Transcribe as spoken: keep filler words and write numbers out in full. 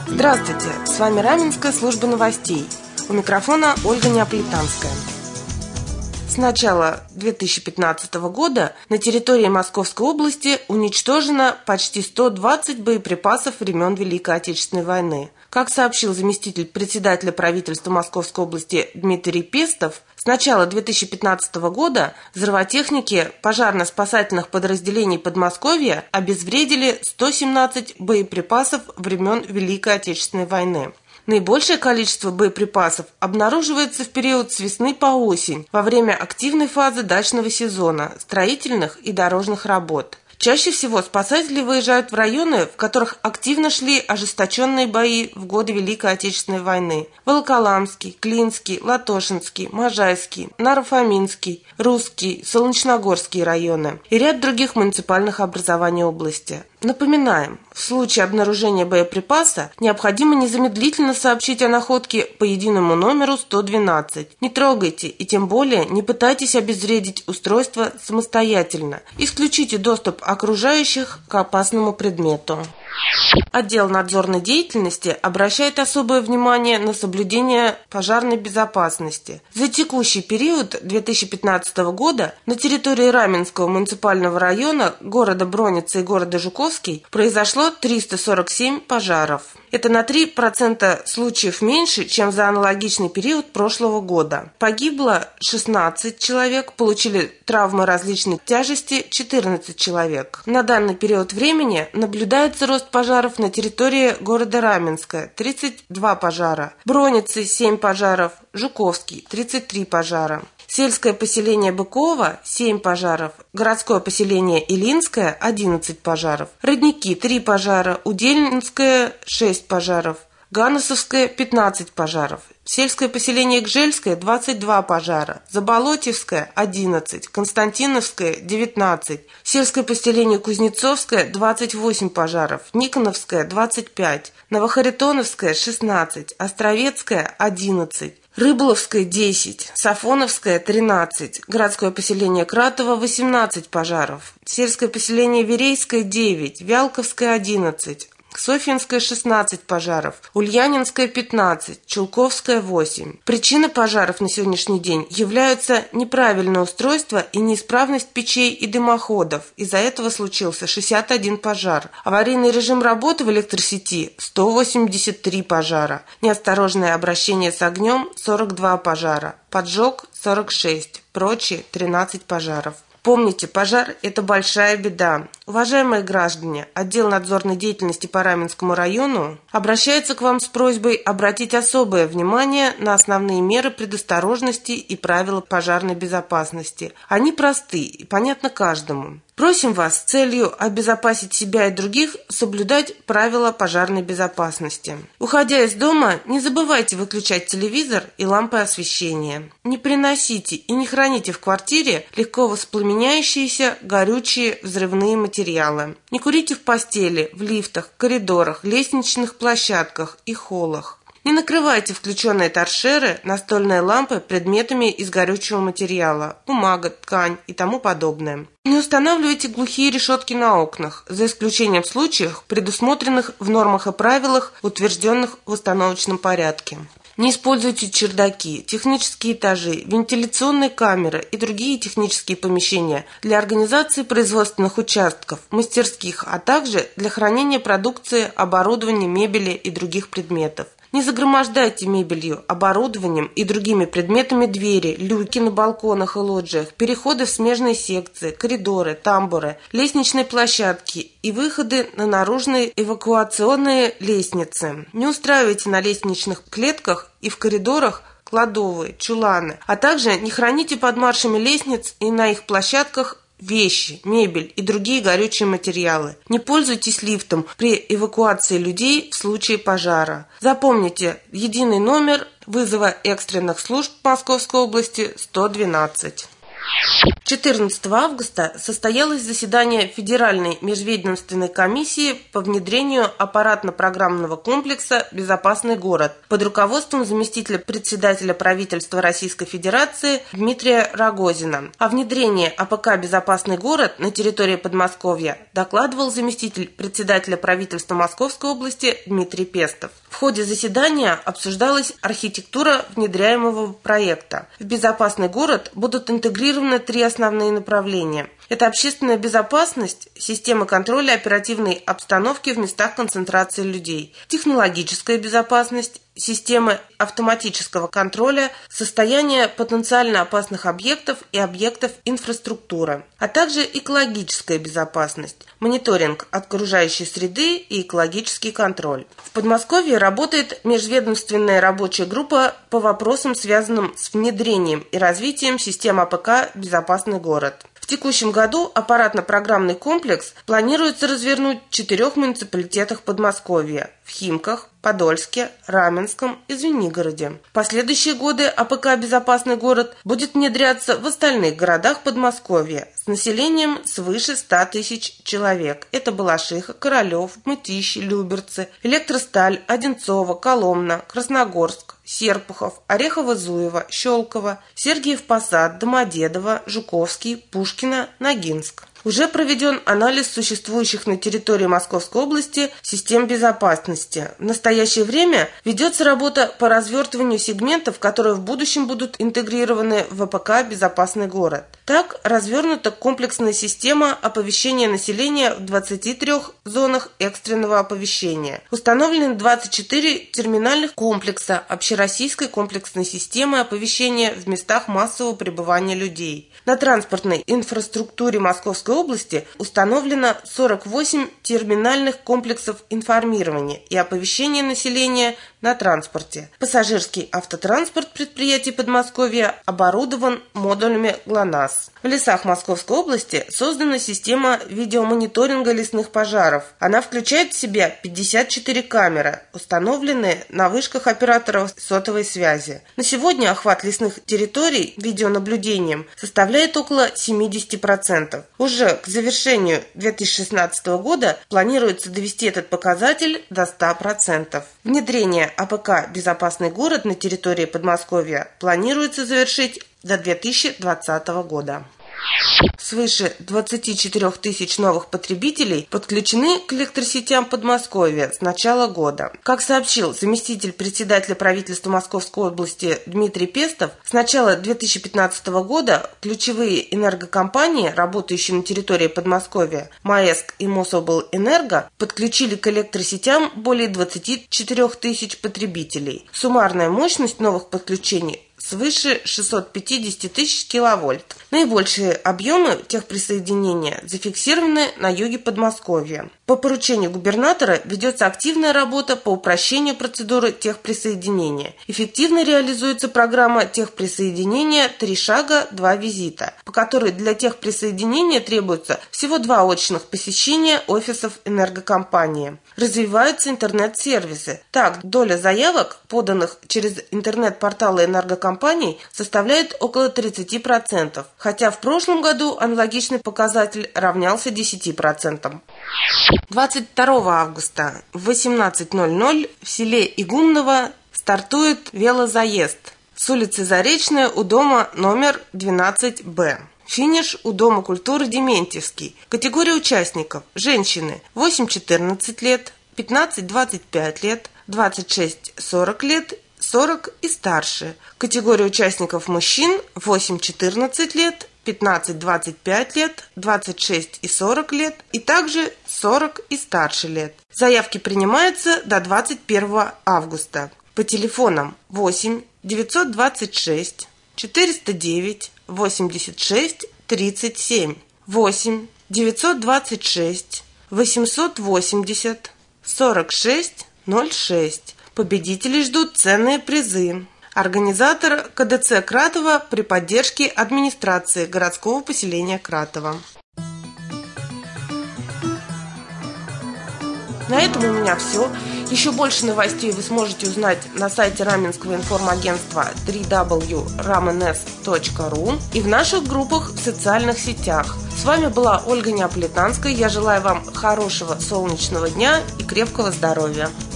Здравствуйте, с вами Раменская служба новостей. У микрофона Ольга Неаполитанская. С начала две тысячи пятнадцатого года на территории Московской области уничтожено почти сто двадцать боеприпасов времен Великой Отечественной войны. Как сообщил заместитель председателя правительства Московской области Дмитрий Пестов, с начала две тысячи пятнадцатого года взрывотехники пожарно-спасательных подразделений Подмосковья обезвредили сто семнадцать боеприпасов времен Великой Отечественной войны. Наибольшее количество боеприпасов обнаруживается в период с весны по осень, во время активной фазы дачного сезона, строительных и дорожных работ. Чаще всего спасатели выезжают в районы, в которых активно шли ожесточенные бои в годы Великой Отечественной войны. Волоколамский, Клинский, Латошинский, Можайский, Наро-Фоминский, Русский, Солнечногорский районы и ряд других муниципальных образований области. Напоминаем, в случае обнаружения боеприпаса необходимо незамедлительно сообщить о находке по единому номеру сто двенадцать. Не трогайте и тем более не пытайтесь обезвредить устройство самостоятельно. Исключите доступ окружающих к опасному предмету. Отдел надзорной деятельности обращает особое внимание на соблюдение пожарной безопасности. За текущий период две тысячи пятнадцатого года на территории Раменского муниципального района, города Броницы и города Жуковский произошло триста сорок семь пожаров. Это на три процента случаев меньше, чем за аналогичный период прошлого года. Погибло шестнадцать человек, получили травмы различной тяжести четырнадцать человек. На данный период времени наблюдается рост пожаров на территории города Раменска – тридцать два пожара, Броницы – семь пожаров, Жуковский – тридцать три пожара. Сельское поселение Быково – семь пожаров, городское поселение Илинское – одиннадцать пожаров, Родники – три пожара, Удельнинское – шесть пожаров, Ганусовское – пятнадцать пожаров, сельское поселение Гжельское – двадцать два пожара, Заболотьевское – одиннадцать, Константиновское – девятнадцать, сельское поселение Кузнецовское – двадцать восемь пожаров, Никоновское – двадцать пять, Новохаритоновское – шестнадцать, Островецкое – одиннадцать, Рыболовское – десять, Сафоновское – тринадцать, городское поселение Кратово – восемнадцать пожаров, сельское поселение Верейское – девять, Вялковское – одиннадцать, Софьинское – шестнадцать пожаров, Ульянинское – пятнадцать, Чулковское – восемь. Причиной пожаров на сегодняшний день являются неправильное устройство и неисправность печей и дымоходов. Из-за этого случился шестьдесят один пожар. Аварийный режим работы в электросети – сто восемьдесят три пожара. Неосторожное обращение с огнем – сорок два пожара. Поджог – сорок шесть. Прочие – тринадцать пожаров. Помните, пожар – это большая беда. Уважаемые граждане, отдел надзорной деятельности по Раменскому району обращается к вам с просьбой обратить особое внимание на основные меры предосторожности и правила пожарной безопасности. Они просты и понятны каждому. Просим вас с целью обезопасить себя и других соблюдать правила пожарной безопасности. Уходя из дома, не забывайте выключать телевизор и лампы освещения. Не приносите и не храните в квартире легко воспламеняющиеся горючие взрывные материалы. Не курите в постели, в лифтах, коридорах, лестничных площадках и холлах. Не накрывайте включенные торшеры, настольные лампы предметами из горючего материала, бумага, ткань и тому подобное. Не устанавливайте глухие решетки на окнах, за исключением случаев, предусмотренных в нормах и правилах, утвержденных в установочном порядке. Не используйте чердаки, технические этажи, вентиляционные камеры и другие технические помещения для организации производственных участков, мастерских, а также для хранения продукции, оборудования, мебели и других предметов. Не загромождайте мебелью, оборудованием и другими предметами двери, люки на балконах и лоджиях, переходы в смежные секции, коридоры, тамбуры, лестничные площадки и выходы на наружные эвакуационные лестницы. Не устраивайте на лестничных клетках и в коридорах кладовые, чуланы, а также не храните под маршами лестниц и на их площадках вещи, мебель и другие горючие материалы. Не пользуйтесь лифтом при эвакуации людей в случае пожара. Запомните единый номер вызова экстренных служб Московской области сто двенадцать. четырнадцатого августа состоялось заседание Федеральной межведомственной комиссии по внедрению аппаратно-программного комплекса «Безопасный город» под руководством заместителя председателя правительства Российской Федерации Дмитрия Рогозина. О внедрении АПК «Безопасный город» на территории Подмосковья докладывал заместитель председателя правительства Московской области Дмитрий Пестов. В ходе заседания обсуждалась архитектура внедряемого проекта. В «Безопасный город» будут интегрированы три основные направления. Это общественная безопасность, система контроля оперативной обстановки в местах концентрации людей, технологическая безопасность, системы автоматического контроля, состояние потенциально опасных объектов и объектов инфраструктуры, а также экологическая безопасность, мониторинг окружающей среды и экологический контроль. В Подмосковье работает межведомственная рабочая группа по вопросам, связанным с внедрением и развитием системы АПК «Безопасный город». В текущем году аппаратно-программный комплекс планируется развернуть в четырех муниципалитетах Подмосковья – в Химках, Подольске, Раменском и Звенигороде. В последующие годы АПК «Безопасный город» будет внедряться в остальных городах Подмосковья с населением свыше ста тысяч человек. Это Балашиха, Королев, Мытищи, Люберцы, Электросталь, Одинцово, Коломна, Красногорск, Серпухов, Орехово-Зуево, Щелково, Сергиев Посад, Домодедово, Жуковский, Пушкино, Ногинск. Уже проведен анализ существующих на территории Московской области систем безопасности. В настоящее время ведется работа по развертыванию сегментов, которые в будущем будут интегрированы в АПК «Безопасный город». Так развернута комплексная система оповещения населения в двадцати трёх зонах экстренного оповещения. Установлены двадцать четыре терминальных комплекса общероссийской комплексной системы оповещения в местах массового пребывания людей. На транспортной инфраструктуре Московской области установлено сорок восемь терминальных комплексов информирования и оповещения населения на транспорте. Пассажирский автотранспорт предприятий Подмосковья оборудован модулями ГЛОНАСС. В лесах Московской области создана система видеомониторинга лесных пожаров. Она включает в себя пятьдесят четыре камеры, установленные на вышках операторов сотовой связи. На сегодня охват лесных территорий видеонаблюдением составляет около семидесяти процентов. Уже к завершению две тысячи шестнадцатого года планируется довести этот показатель до ста процентов. Внедрение АПК «Безопасный город» на территории Подмосковья планируется завершить до две тысячи двадцатого года. Свыше двадцати четырёх тысяч новых потребителей подключены к электросетям Подмосковья с начала года. Как сообщил заместитель председателя правительства Московской области Дмитрий Пестов, с начала две тысячи пятнадцатого года ключевые энергокомпании, работающие на территории Подмосковья, МАЭСК и Мособлэнерго, подключили к электросетям более двадцати четырёх тысяч потребителей. Суммарная мощность новых подключений свыше шестисот пятидесяти тысяч киловольт. Наибольшие объемы техприсоединения зафиксированы на юге Подмосковья. По поручению губернатора ведется активная работа по упрощению процедуры техприсоединения. Эффективно реализуется программа техприсоединения «Три шага, два визита», по которой для техприсоединения требуется всего два очных посещения офисов энергокомпании. Развиваются интернет-сервисы. Так, доля заявок, поданных через интернет-порталы энергокомпаний, составляет около тридцати процентов, хотя в прошлом году аналогичный показатель равнялся десяти процентам. двадцать второго августа в восемнадцать ноль ноль в селе Игумново стартует велозаезд с улицы Заречная у дома номер двенадцать Б. Финиш у Дома культуры Дементьевский. Категория участников: женщины восемь-четырнадцать лет, пятнадцать-двадцать пять лет, двадцать шесть-сорок лет, сорок и старше. Категория участников мужчин восемь-четырнадцать лет, пятнадцать-двадцать пять лет, двадцать шесть и сорок лет и также сорок и старше лет. Заявки принимаются до двадцать первого августа. По телефонам восемь девятьсот двадцать шесть четыреста девять восемьдесят шесть тридцать семь, восемь девятьсот двадцать шесть восемьсот восемьдесят сорок шесть ноль шесть. Победителей ждут ценные призы. Организатор КДЦ Кратово при поддержке администрации городского поселения Кратово. На этом у меня все. Еще больше новостей вы сможете узнать на сайте Раменского информагентства дабл ю дабл ю дабл ю точка рамэнэс точка ру и в наших группах в социальных сетях. С вами была Ольга Неаполитанская. Я желаю вам хорошего солнечного дня и крепкого здоровья.